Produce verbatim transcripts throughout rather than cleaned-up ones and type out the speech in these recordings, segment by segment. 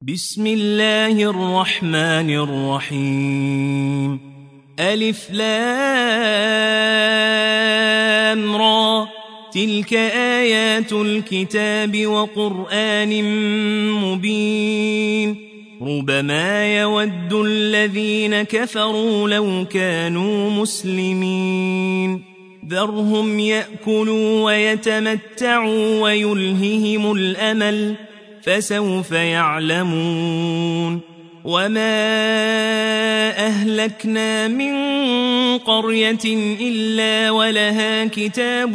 بسم الله الرحمن الرحيم. ألف لام را، تلك آيات الكتاب وقرآن مبين. ربما يود الذين كفروا لو كانوا مسلمين. ذرهم يأكلوا ويتمتعوا ويلههم الأمل، فسوف يعلمون. وما أهلكنا من قرية إلا ولها كتاب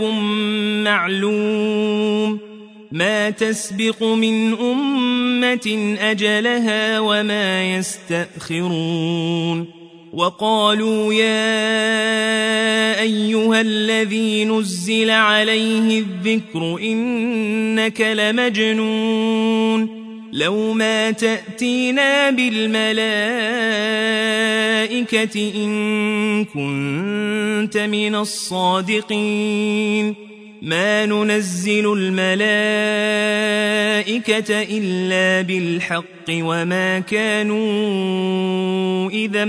معلوم، ما تسبق من أمة أجلها وما يستأخرون. وقالوا يا أيها الذي نزل عليه الذكر إنك لمجنون، لو ما تأتينا بالملائكة إن كنت من الصادقين. ما ننزل الملائكة إلا بالحق وما كانوا إذا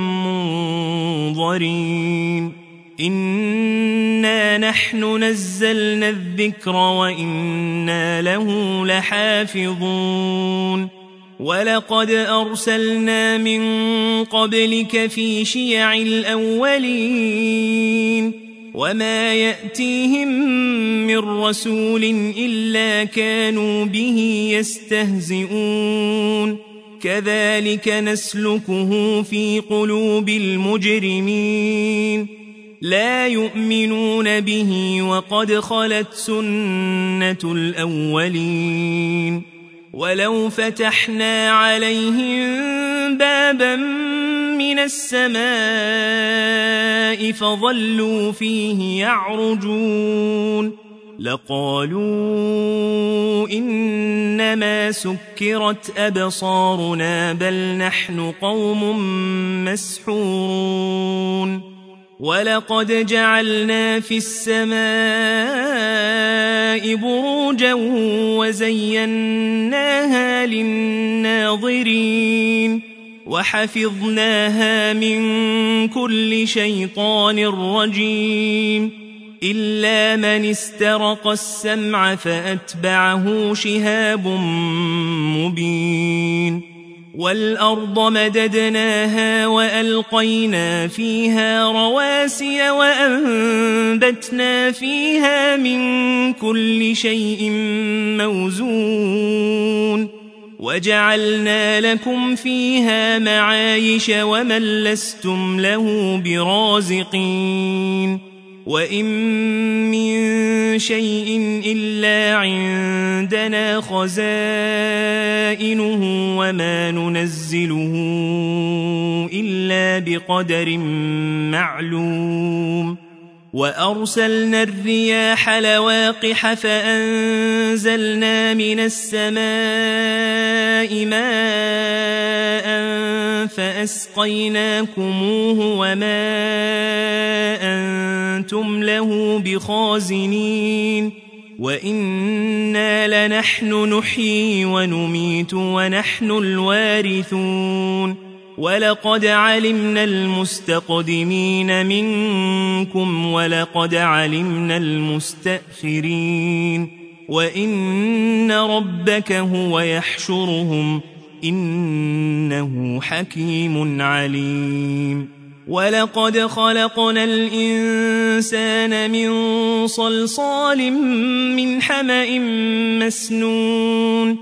منظرين. إنا نحن نزلنا الذكر وإنا له لحافظون. ولقد أرسلنا من قبلك في شيع الأولين، وما يأتيهم من رسول إلا كانوا به يستهزئون. كذلك نسلكه في قلوب المجرمين، لا يؤمنون به وقد خلت سنة الأولين. ولو فتحنا عليهم بابا من السماء فظلوا فيه يعرجون لقالوا إنما سكرت أبصارنا بل نحن قوم مسحورون. ولقد جعلنا في السماء بروجا وزيناها للناظرين، وحفظناها من كل شيطان رجيم، إلا من استرق السمع فأتبعه شهاب مبين. والأرض مددناها وألقينا فيها رواسي وأنبتنا فيها من كل شيء موزون، وجعلنا لكم فيها معايش ومن لستم له برازقين. وإن من شيء إلا عندنا خزائنه وما ننزله إلا بقدر معلوم. وأرسلنا الرياح لواقح فأنزلنا من السماء ماء فأسقيناكموه وما أنتم له بخازنين. وإنا لنحن نحيي ونميت ونحن الوارثون. ولقد علمنا المستقدمين منكم ولقد علمنا المستأخرين، وإن ربك هو يحشرهم إنه حكيم عليم. ولقد خلقنا الإنسان من صلصال من حمأ مسنون،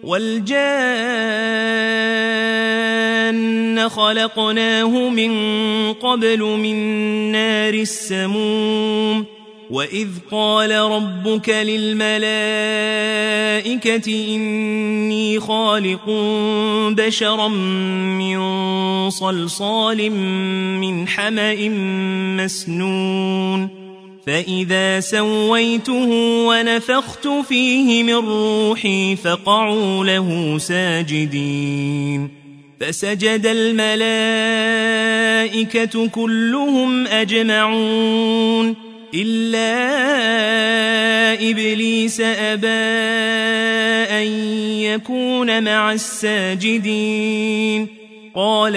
والجان خلقناه من قبل من نار السموم. وإذ قال ربك للملائكة إني خالق بشرا من صلصال من حمأ مسنون، فإذا سويته ونفخت فيه من روحي فقعوا له ساجدين. فسجد الملائكة كلهم أجمعون إلا إبليس أبى أن يكون مع الساجدين قال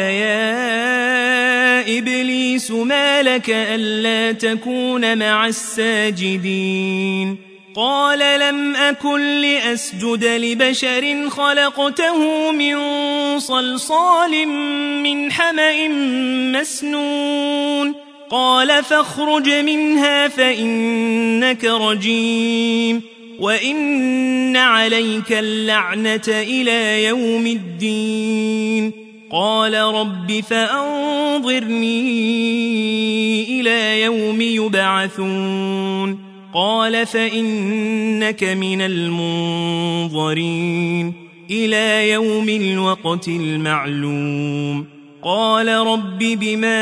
يا إبليس ما لك ألا تكون مع الساجدين قال لم أكن لأسجد لبشر خلقته من صلصال من حمأ مسنون قال فاخرج منها فإنك رجيم وإن عليك اللعنة إلى يوم الدين قال رب فأنظرني إلى يوم يبعثون قال فإنك من المنظرين إلى يوم الوقت المعلوم قال رب بما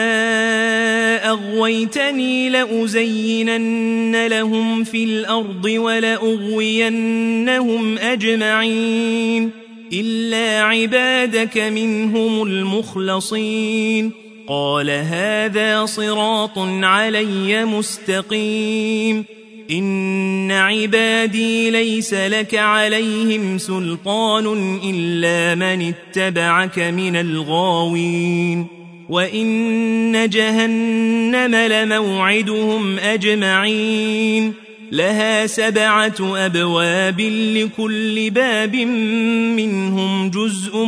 أغويتني لأزينن لهم في الأرض ولأغوينهم أجمعين إلا عبادك منهم المخلصين قال هذا صراط علي مستقيم إن عبادي ليس لك عليهم سلطان إلا من اتبعك من الغاوين وإن جهنم لموعدهم أجمعين لها سبعة أبواب لكل باب منهم جزء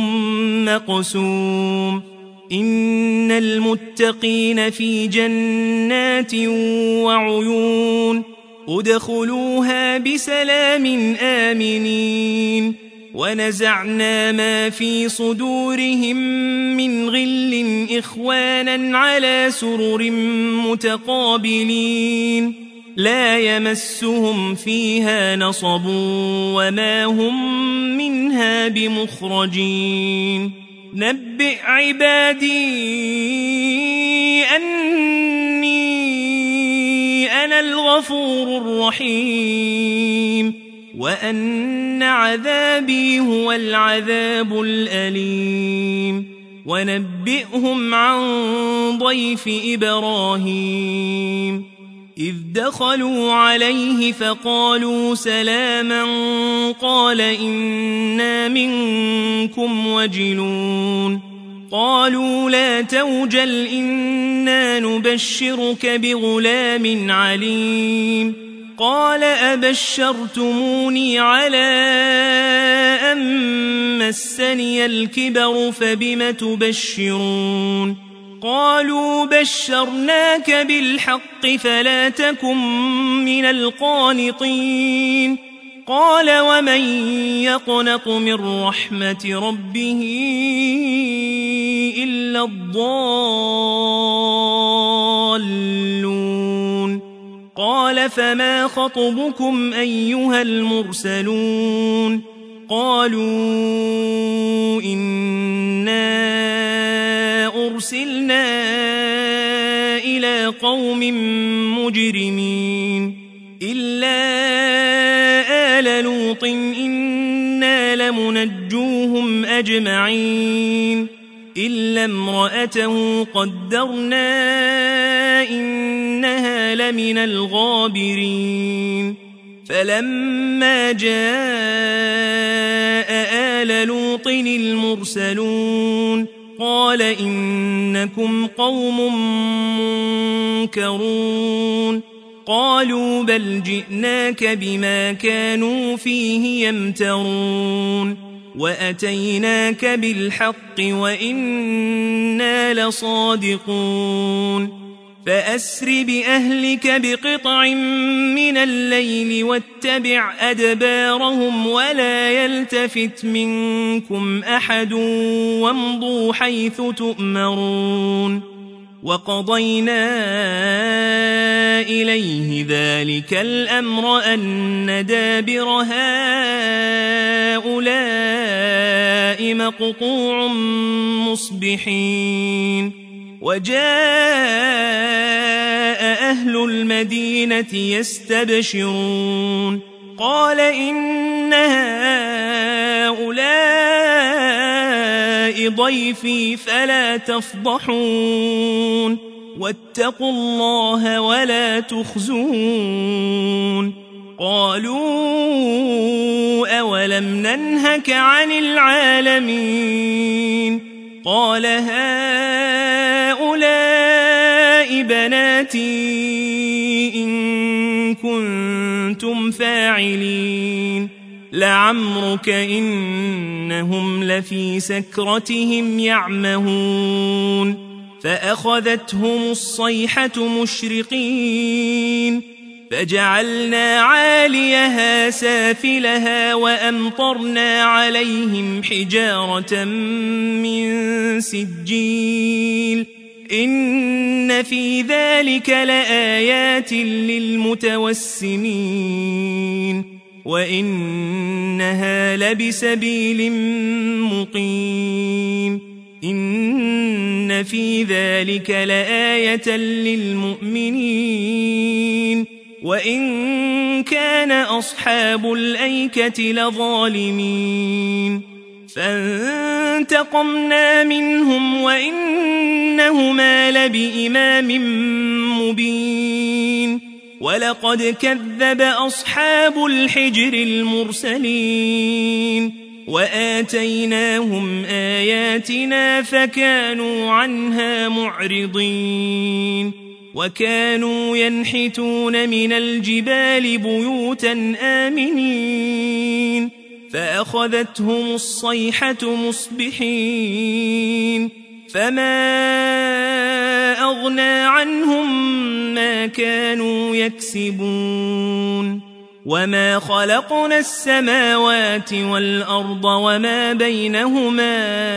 مقسوم إن المتقين في جنات وعيون ادخلوها بسلام آمنين ونزعنا ما في صدورهم من غل إخوانا على سرر متقابلين لا يمسهم فيها نصب وما هم منها بمخرجين نبئ عبادي أني أنا الغفور الرحيم وأن عذابي هو العذاب الأليم ونبئهم عن ضيف إبراهيم إذ دخلوا عليه فقالوا سلاما قال إنا منكم وجلون قالوا لا توجل إنا نبشرك بغلام عليم قال أبشرتموني على أن مسني الكبر فبم تبشرون قالوا بشرناك بالحق فلا تكن من القانطين قال ومن يقنط من رحمة ربه إلا الضالون قال فما خطبكم أيها المرسلون قالوا إنا أرسلنا إلى قوم مجرمين إلا آل لوط إنا لمنجوهم أجمعين إلا امرأته قدرنا إنها لمن الغابرين فلما جاء آل لوط المرسلون قال إنكم قوم منكرون قالوا بل جئناك بما كانوا فيه يمترون وأتيناك بالحق وإنا لصادقون فأسر بأهلك بقطع من الليل واتبع أدبارهم ولا يلتفت منكم أحد وامضوا حيث تؤمرون وقضينا إليه ذلك الأمر أن دابر هؤلاء مقطوع مصبحين وجاء أهل المدينة يستبشرون قال إن هؤلاء ضيفي فلا تفضحون واتقوا الله ولا تخزون قالوا أولم ننهك عن العالمين قال هؤلاء بناتي إن كنتم فاعلين لعمرك إنهم لفي سكرتهم يعمهون فأخذتهم الصيحة مشرقين فجعلنا عاليها سافلها وأمطرنا عليهم حجارة من سجيل إن في ذلك لآيات للمتوسمين وإنها لبسبيل مقيم إن في ذلك لآية للمؤمنين وإن كان أصحاب الأيكة لظالمين فانتقمنا منهم وإنهما لبإمام مبين ولقد كذب أصحاب الحجر المرسلين وآتيناهم آياتنا فكانوا عنها معرضين وكانوا ينحتون من الجبال بيوتا آمنين فأخذتهم الصيحة مصبحين فما أغنى عنهم ما كانوا يكسبون وما خلقنا السماوات والأرض وما بينهما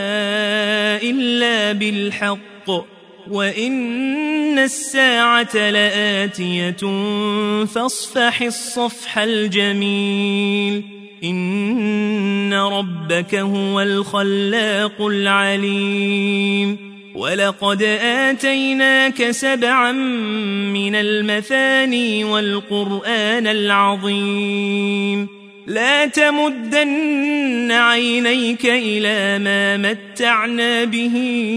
إلا بالحق وإن الساعة لآتية فاصفح الصفح الجميل إن ربك هو الخلاق العليم ولقد آتيناك سبعا من المثاني والقرآن العظيم لا تمدن عينيك إلى ما متعنا به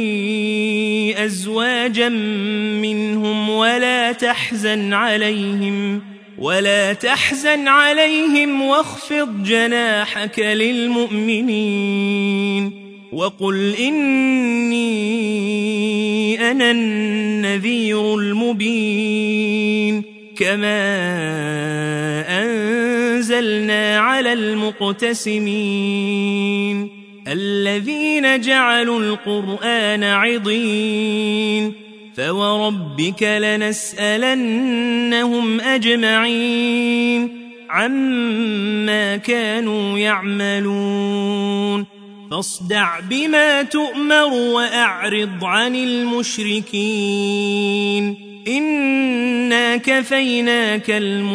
أزواجا منهم ولا تحزن عليهم ولا تحزن عليهم واخفض جناحك للمؤمنين وقل إني أنا النذير المبين كما أنزلنا على المقتسمين الذين جعلوا القرآن عضين فوربك لنسألنهم أجمعين عما كانوا يعملون فاصدع بما تؤمر وأعرض عن المشركين إنا كفيناك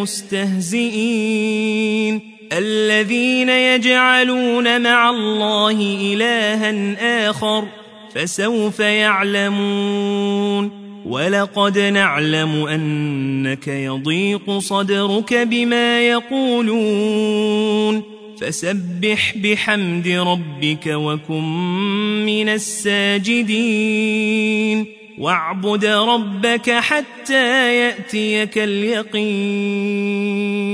المستهزئين الذين يجعلون مع الله إلها آخر فسوف يعلمون ولقد نعلم أنك يضيق صدرك بما يقولون فسبح بحمد ربك وكن من الساجدين واعبد ربك حتى يأتيك اليقين